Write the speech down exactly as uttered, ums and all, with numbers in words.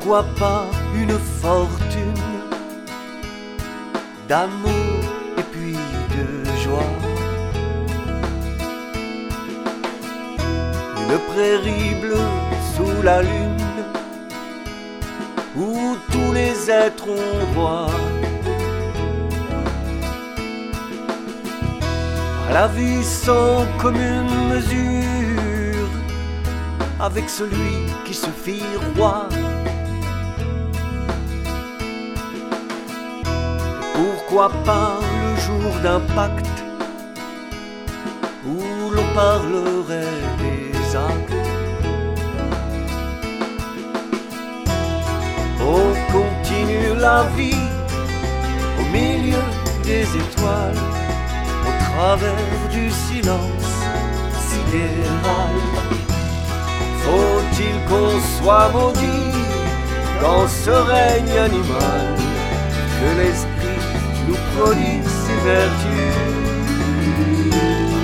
pourquoi pas une fortune d'amour et puis de joie? Une prairie bleue sous la lune où tous les êtres ont droit à la vie sans commune mesure avec celui qui se fit roi. Pourquoi pas le jour d'un pacte où l'on parlerait des actes? On continue la vie au milieu des étoiles, au travers du silence sidéral. Faut-il qu'on soit maudit dans ce règne animal, que l'esprit nous produise ses vertus?